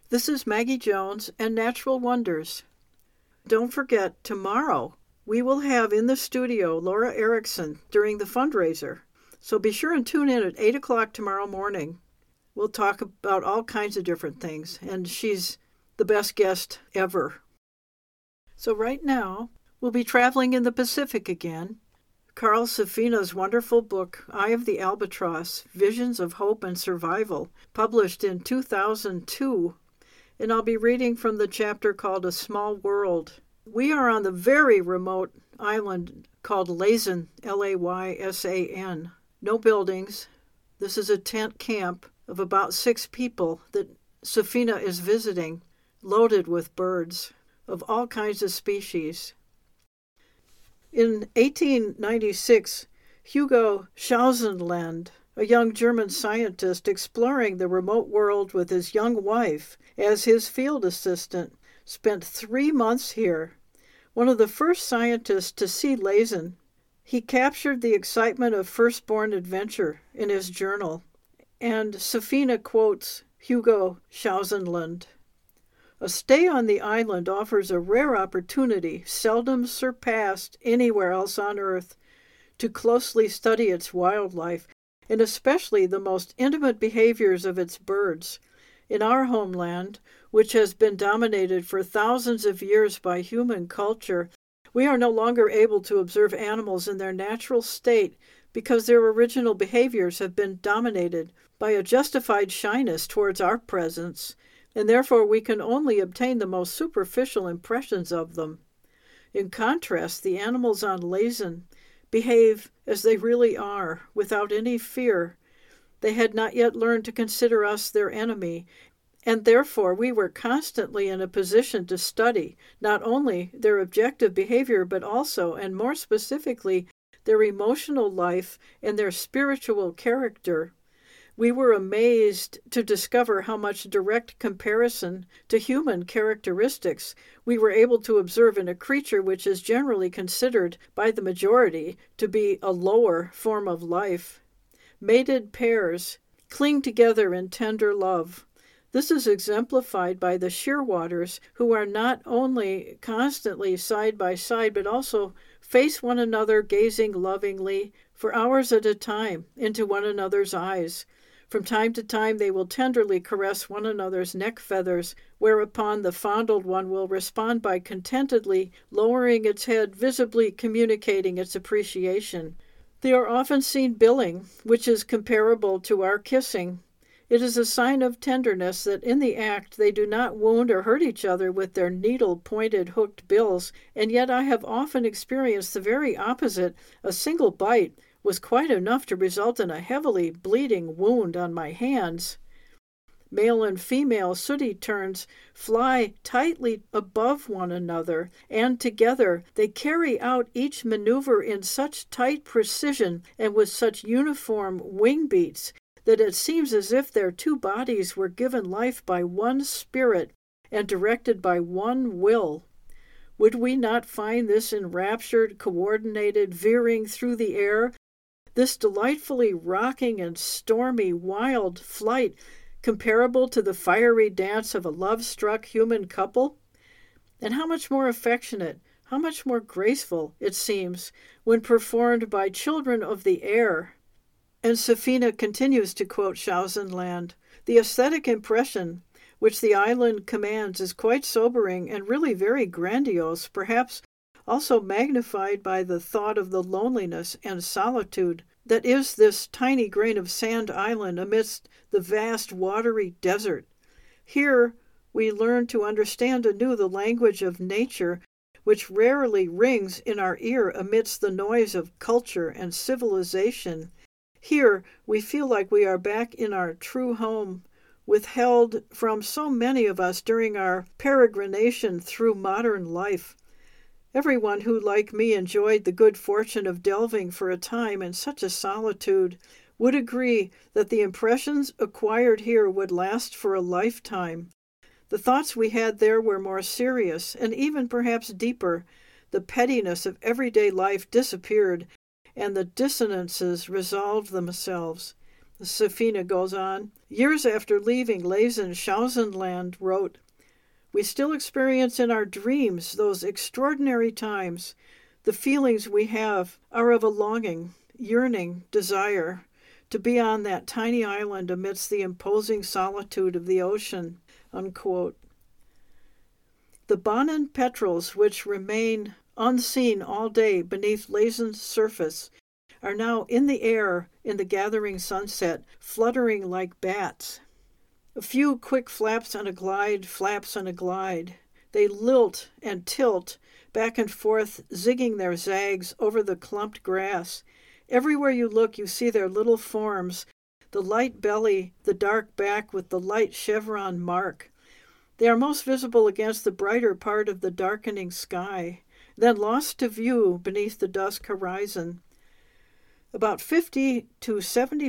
This is Maggie Jones and Natural Wonders. Don't forget, tomorrow we will have in the studio Laura Erickson during the fundraiser. So be sure and tune in at 8 o'clock tomorrow morning. We'll talk about all kinds of different things, and she's the best guest ever. So right now, we'll be traveling in the Pacific again. Carl Safina's wonderful book, Eye of the Albatross, Visions of Hope and Survival, published in 2002. And I'll be reading from the chapter called A Small World. We are on the very remote island called Laysan, Laysan. No buildings. This is a tent camp of about 6 people that Safina is visiting, loaded with birds of all kinds of species. In 1896, Hugo Schausenland, a young German scientist exploring the remote world with his young wife as his field assistant, spent 3 months here. One of the first scientists to see Laysan, he captured the excitement of firstborn adventure in his journal, and Safina quotes Hugo Schausenland. A stay on the island offers a rare opportunity, seldom surpassed anywhere else on Earth, to closely study its wildlife, and especially the most intimate behaviors of its birds. In our homeland, which has been dominated for thousands of years by human culture, we are no longer able to observe animals in their natural state because their original behaviors have been dominated by a justified shyness towards our presence, and therefore we can only obtain the most superficial impressions of them. In contrast, the animals on Laysan behave as they really are, without any fear. They had not yet learned to consider us their enemy, and therefore we were constantly in a position to study not only their objective behavior, but also, and more specifically, their emotional life and their spiritual character. We were amazed to discover how much direct comparison to human characteristics we were able to observe in a creature which is generally considered by the majority to be a lower form of life. Mated pairs cling together in tender love. This is exemplified by the shearwaters, who are not only constantly side by side, but also face one another, gazing lovingly for hours at a time into one another's eyes. From time to time they will tenderly caress one another's neck feathers, whereupon the fondled one will respond by contentedly lowering its head, visibly communicating its appreciation. They are often seen billing, which is comparable to our kissing. It is a sign of tenderness that in the act they do not wound or hurt each other with their needle-pointed hooked bills, and yet I have often experienced the very opposite. A single bite was quite enough to result in a heavily bleeding wound on my hands. Male and female sooty terns fly tightly above one another, and together they carry out each maneuver in such tight precision and with such uniform wing beats that it seems as if their 2 bodies were given life by one spirit and directed by one will. Would we not find this enraptured, coordinated veering through the air, this delightfully rocking and stormy wild flight, comparable to the fiery dance of a love-struck human couple? And how much more affectionate, how much more graceful, it seems, when performed by children of the air. And Safina continues to quote Schausenland. The aesthetic impression which the island commands is quite sobering and really very grandiose, perhaps also magnified by the thought of the loneliness and solitude that is this tiny grain of sand island amidst the vast watery desert. Here we learn to understand anew the language of nature, which rarely rings in our ear amidst the noise of culture and civilization. Here we feel like we are back in our true home, withheld from so many of us during our peregrination through modern life. Everyone who, like me, enjoyed the good fortune of delving for a time in such a solitude would agree that the impressions acquired here would last for a lifetime. The thoughts we had there were more serious and even perhaps deeper. The pettiness of everyday life disappeared, and the dissonances resolved themselves. Safina goes on. Years after leaving Leysen, Schausenland wrote, "We still experience in our dreams those extraordinary times. The feelings we have are of a longing, yearning, desire to be on that tiny island amidst the imposing solitude of the ocean." Unquote. The Bonin petrels, which remain unseen all day beneath Leysen's surface, are now in the air in the gathering sunset, fluttering like bats. A few quick flaps on a glide. They lilt and tilt back and forth, zigging their zags over the clumped grass. Everywhere you look, you see their little forms, the light belly, the dark back with the light chevron mark. They are most visible against the brighter part of the darkening sky, then lost to view beneath the dusk horizon. About 50 to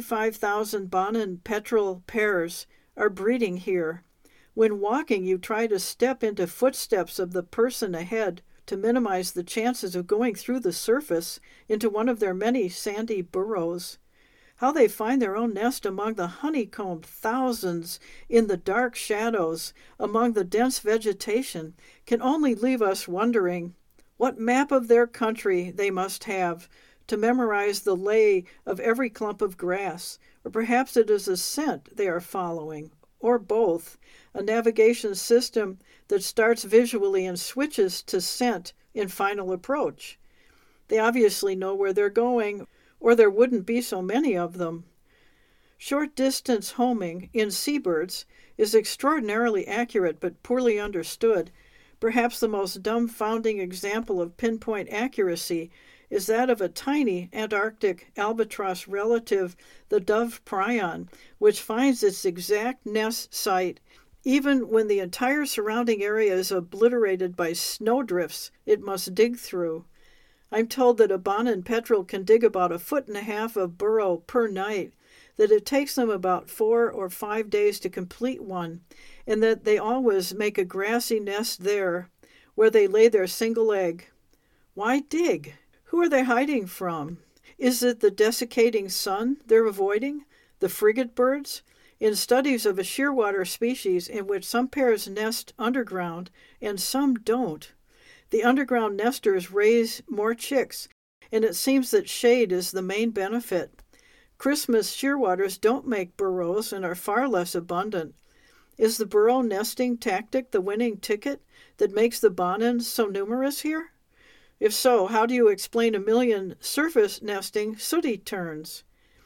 75,000 Bonin petrel pairs are breeding here. When walking, you try to step into footsteps of the person ahead to minimize the chances of going through the surface into one of their many sandy burrows. How they find their own nest among the honeycombed thousands in the dark shadows, among the dense vegetation, can only leave us wondering what map of their country they must have to memorize the lay of every clump of grass, or perhaps it is a scent they are following, or both, a navigation system that starts visually and switches to scent in final approach. They obviously know where they're going, or there wouldn't be so many of them. Short-distance homing in seabirds is extraordinarily accurate but poorly understood. Perhaps the most dumbfounding example of pinpoint accuracy is that of a tiny Antarctic albatross relative, the dove prion, which finds its exact nest site even when the entire surrounding area is obliterated by snowdrifts it must dig through. I'm told that a Bonin petrel can dig about 1.5 feet of burrow per night, that it takes them about 4 or 5 days to complete one, and that they always make a grassy nest there, where they lay their single egg. Why dig? Who are they hiding from? Is it the desiccating sun they're avoiding? The frigate birds? In studies of a shearwater species in which some pairs nest underground and some don't, the underground nesters raise more chicks, and it seems that shade is the main benefit. Christmas shearwaters don't make burrows and are far less abundant. Is the burrow nesting tactic the winning ticket that makes the Bonins so numerous here? If so, how do you explain 1 million surface nesting sooty terns?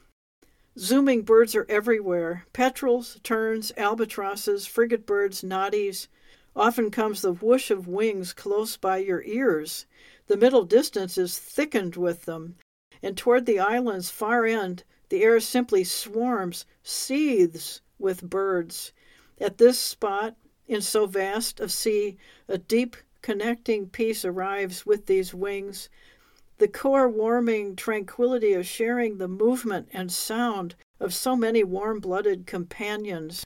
Zooming birds are everywhere. Petrels, terns, albatrosses, frigate birds, noddies. Often comes the whoosh of wings close by your ears. The middle distance is thickened with them, and toward the island's far end, the air simply swarms, seethes with birds. At this spot, in so vast a sea, a deep connecting peace arrives with these wings, the core-warming tranquility of sharing the movement and sound of so many warm-blooded companions.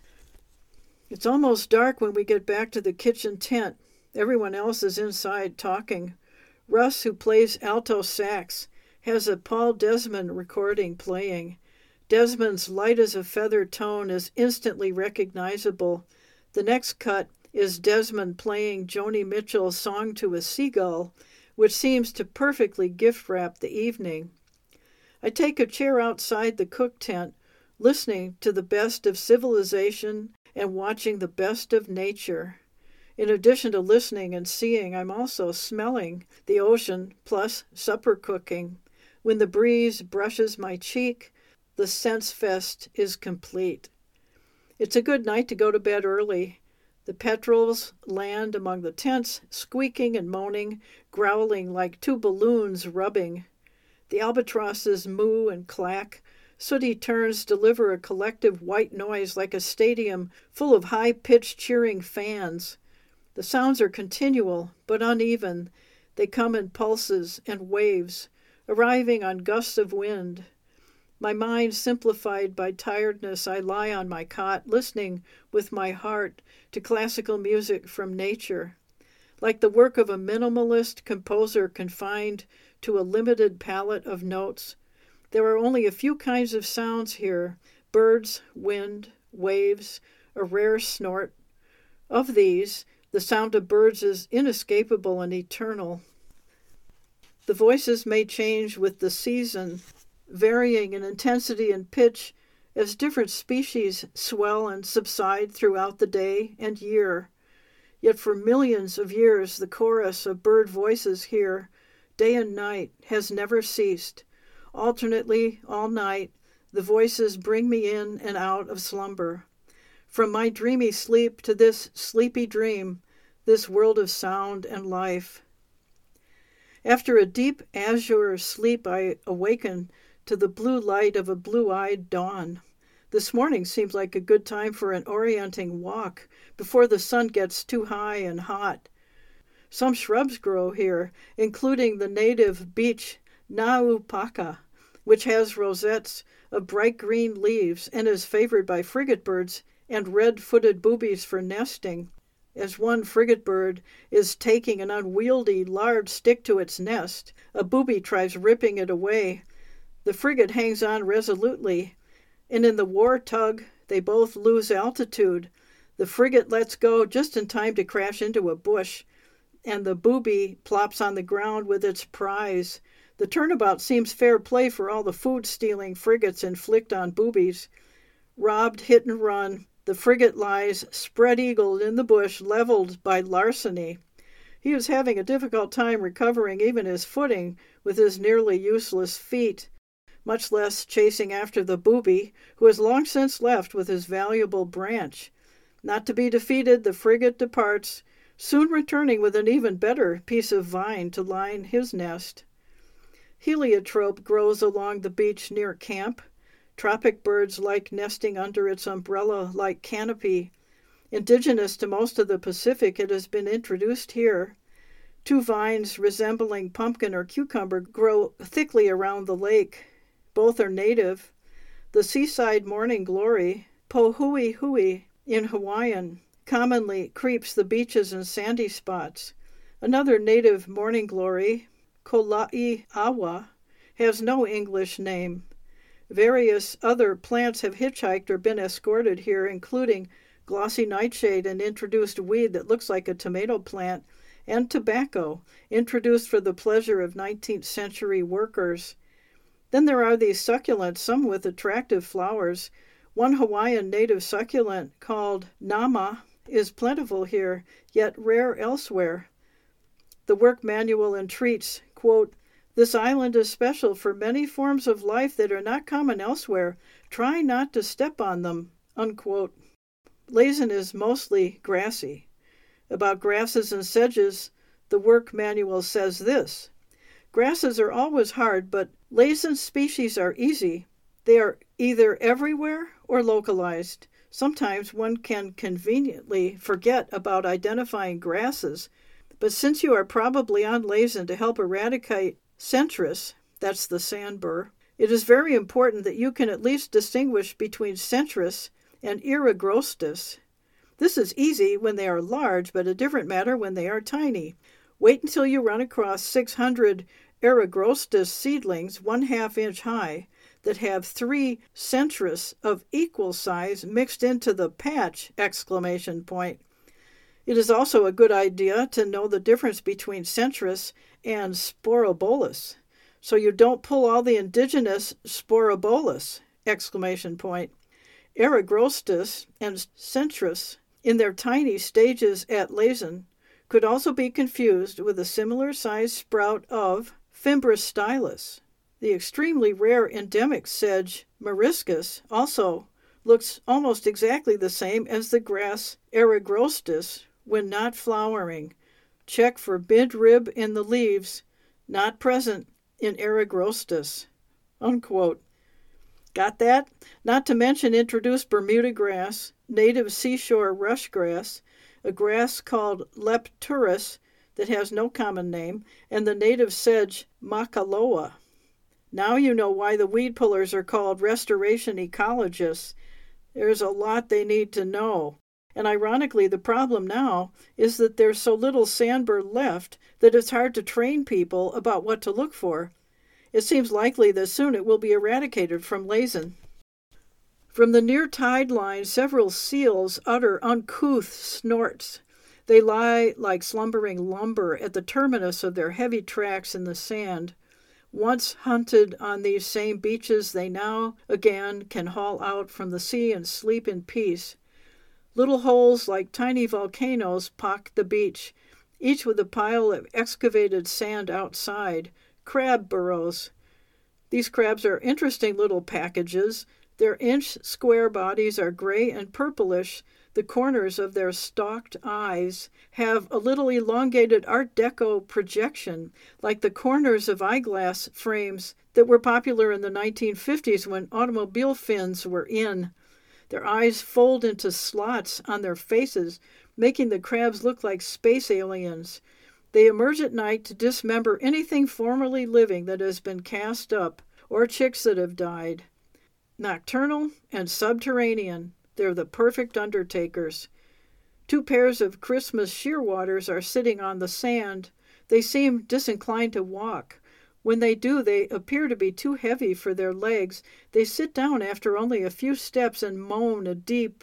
It's almost dark when we get back to the kitchen tent. Everyone else is inside talking. Russ, who plays alto sax, has a Paul Desmond recording playing. Desmond's light-as-a-feather tone is instantly recognizable. The next cut is Desmond playing Joni Mitchell's Song to a Seagull, which seems to perfectly gift-wrap the evening. I take a chair outside the cook tent, listening to the best of civilization and watching the best of nature. In addition to listening and seeing, I'm also smelling the ocean plus supper cooking. When the breeze brushes my cheek, the sense fest is complete. It's a good night to go to bed early. The petrels land among the tents, squeaking and moaning, growling like 2 balloons rubbing. The albatrosses moo and clack. Sooty terns deliver a collective white noise like a stadium full of high-pitched cheering fans. The sounds are continual, but uneven. They come in pulses and waves, arriving on gusts of wind. My mind simplified by tiredness, I lie on my cot, listening with my heart to classical music from nature. Like the work of a minimalist composer confined to a limited palette of notes, there are only a few kinds of sounds here, birds, wind, waves, a rare snort. Of these, the sound of birds is inescapable and eternal. The voices may change with the season, varying in intensity and pitch as different species swell and subside throughout the day and year. Yet for millions of years the chorus of bird voices here, day and night, has never ceased. Alternately, all night, the voices bring me in and out of slumber. From my dreamy sleep to this sleepy dream, this world of sound and life. After a deep azure sleep, I awaken to the blue light of a blue-eyed dawn. This morning seems like a good time for an orienting walk before the sun gets too high and hot. Some shrubs grow here, including the native beech naupaka, which has rosettes of bright green leaves and is favored by frigate birds and red-footed boobies for nesting. As one frigate bird is taking an unwieldy large stick to its nest, a booby tries ripping it away. The frigate hangs on resolutely, and in the war tug, they both lose altitude. The frigate lets go just in time to crash into a bush, and the booby plops on the ground with its prize. The turnabout seems fair play for all the food-stealing frigates inflict on boobies. Robbed, hit and run, the frigate lies spread-eagled in the bush, leveled by larceny. He is having a difficult time recovering even his footing with his nearly useless feet, much less chasing after the booby, who has long since left with his valuable branch. Not to be defeated, the frigate departs, soon returning with an even better piece of vine to line his nest. Heliotrope grows along the beach near camp. Tropic birds like nesting under its umbrella-like canopy. Indigenous to most of the Pacific, it has been introduced here. 2 vines resembling pumpkin or cucumber grow thickly around the lake. Both are native. The seaside morning glory, pohui in Hawaiian, commonly creeps the beaches and sandy spots. Another native morning glory, kolaiawa, has no English name. Various other plants have hitchhiked or been escorted here, including glossy nightshade, an introduced weed that looks like a tomato plant, and tobacco, introduced for the pleasure of 19th century workers. Then there are these succulents, some with attractive flowers. One Hawaiian native succulent called nama is plentiful here, yet rare elsewhere. The work manual entreats, quote, "This island is special for many forms of life that are not common elsewhere. Try not to step on them," unquote. Laysan is mostly grassy. About grasses and sedges, the work manual says this: "Grasses are always hard, but Laysan species are easy. They are either everywhere or localized. Sometimes one can conveniently forget about identifying grasses, but since you are probably on Laysan to help eradicate centris, that's the sandbur, it is very important that you can at least distinguish between centris and eragrostis. This is easy when they are large, but a different matter when they are tiny. Wait until you run across 600 eragrostis seedlings 1/2 inch high that have 3 centris of equal size mixed into the patch! Exclamation point. It is also a good idea to know the difference between centris and sporobolus, so you don't pull all the indigenous sporobolus! Exclamation point. Eragrostis and centris, in their tiny stages at Laysan, could also be confused with a similar-sized sprout of Fimbris stylus. The extremely rare endemic sedge Meriscus also looks almost exactly the same as the grass Eragrostis when not flowering. Check for midrib in the leaves, not present in Eragrostis." Unquote. Got that? Not to mention introduced Bermuda grass, native seashore rush grass, a grass called Lepturus that has no common name, and the native sedge Makaloa. Now you know why the weed pullers are called restoration ecologists. There's a lot they need to know. And ironically, the problem now is that there's so little sandbur left that it's hard to train people about what to look for. It seems likely that soon it will be eradicated from Laysan. From the near tide line, several seals utter uncouth snorts. They lie like slumbering lumber at the terminus of their heavy tracks in the sand. Once hunted on these same beaches, they now again can haul out from the sea and sleep in peace. Little holes like tiny volcanoes pock the beach, each with a pile of excavated sand outside, crab burrows. These crabs are interesting little packages. Their inch-square bodies are gray and purplish. The corners of their stalked eyes have a little elongated Art Deco projection, like the corners of eyeglass frames that were popular in the 1950s when automobile fins were in. Their eyes fold into slots on their faces, making the crabs look like space aliens. They emerge at night to dismember anything formerly living that has been cast up, or chicks that have died. Nocturnal and subterranean, they're the perfect undertakers. 2 pairs of Christmas shearwaters are sitting on the sand. They seem disinclined to walk. When they do, they appear to be too heavy for their legs. They sit down after only a few steps and moan a deep,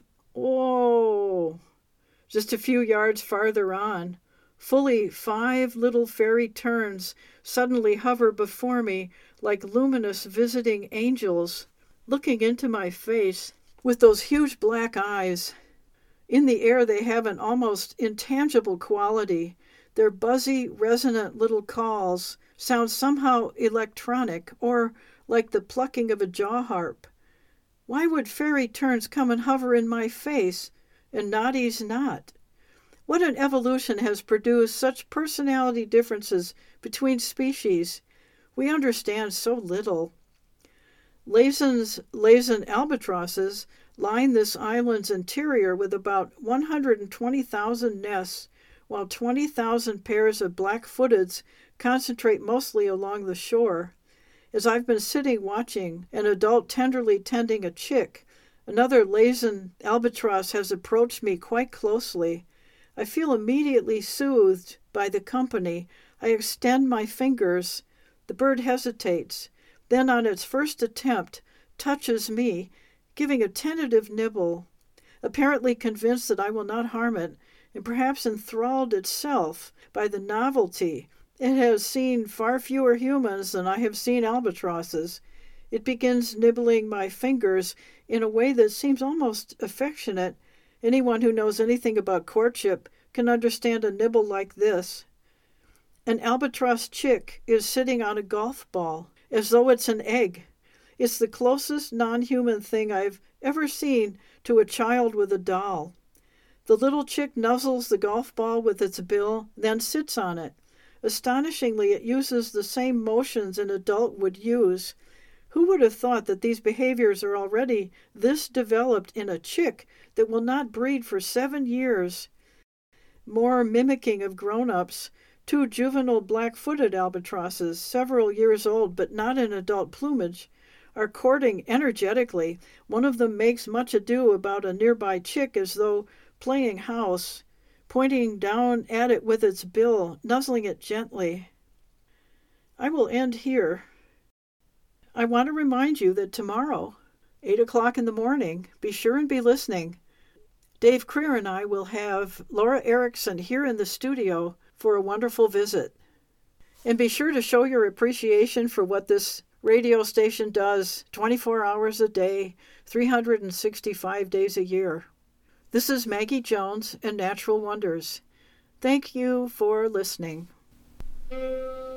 "Oh!" Just a few yards farther on. Fully 5 little fairy terns suddenly hover before me like luminous visiting angels, looking into my face with those huge black eyes. In the air they have an almost intangible quality. Their buzzy, resonant little calls sound somehow electronic, or like the plucking of a jaw harp. Why would fairy terns come and hover in my face, and Noddy's not? What in evolution has produced such personality differences between species? We understand so little. Laysan's Laysan albatrosses line this island's interior with about 120,000 nests, while 20,000 pairs of black-footeds concentrate mostly along the shore. As I've been sitting watching, an adult tenderly tending a chick, another Laysan albatross has approached me quite closely. I feel immediately soothed by the company. I extend my fingers. The bird hesitates, then on its first attempt touches me, giving a tentative nibble. Apparently convinced that I will not harm it, and perhaps enthralled itself by the novelty, it has seen far fewer humans than I have seen albatrosses. It begins nibbling my fingers in a way that seems almost affectionate. Anyone who knows anything about courtship can understand a nibble like this. An albatross chick is sitting on a golf ball, as though it's an egg. It's the closest non-human thing I've ever seen to a child with a doll. The little chick nuzzles the golf ball with its bill, then sits on it. Astonishingly, it uses the same motions an adult would use. Who would have thought that these behaviors are already this developed in a chick that will not breed for 7 years? More mimicking of grown-ups. 2 juvenile black-footed albatrosses, several years old but not in adult plumage, are courting energetically. One of them makes much ado about a nearby chick as though playing house, pointing down at it with its bill, nuzzling it gently. I will end here. I want to remind you that tomorrow, 8 o'clock in the morning, be sure and be listening. Dave Creer and I will have Laura Erickson here in the studio for a wonderful visit. And be sure to show your appreciation for what this radio station does 24 hours a day, 365 days a year. This is Maggie Jones and Natural Wonders. Thank you for listening.